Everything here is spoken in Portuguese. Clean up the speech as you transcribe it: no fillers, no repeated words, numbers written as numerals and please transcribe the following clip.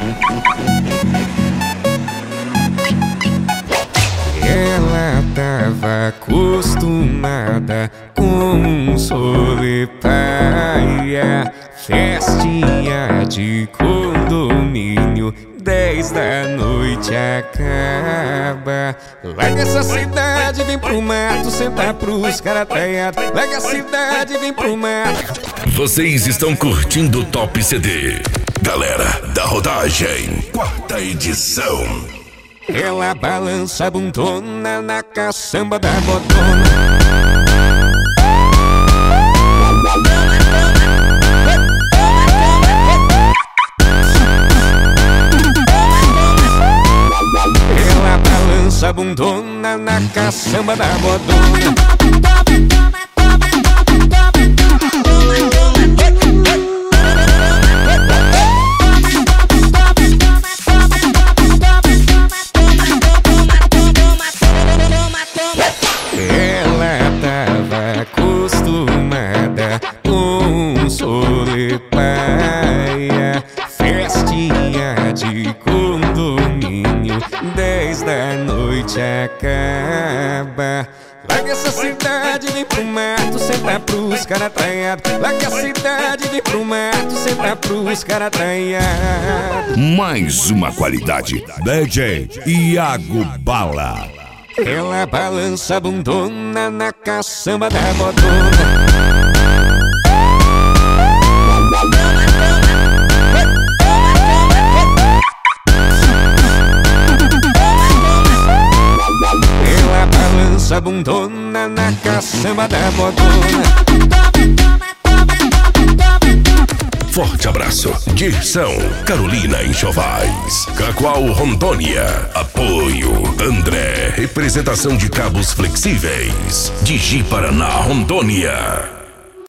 Ela tava acostumada com um solepaia, festinha de condomínio, 10 da noite acaba. Larga essa cidade, vem pro mato, sentar pros cara traiado. Larga a cidade, vem pro mato. Vocês estão curtindo o Top CD. Galera da Rodagem, 4ª edição. Ela balança a bundona na caçamba da botona. Ela balança a bundona na caçamba da botona. Acostumada com um solepaia, festinha de condomínio, 10 da noite acaba. Larga essa cidade, vem pro mato, senta pros cara traiado. Larga a cidade, vem pro mato, senta pros cara traiado. Mais uma qualidade, DJ Iago Bala. Ela balança a bundona na caçamba da botona. Ela balança a bundona na caçamba da botona. Forte abraço. Dirção, Carolina Enxovais. Cacoal, Rondônia. Apoio, André. Representação de cabos flexíveis. Digi Paraná, Rondônia.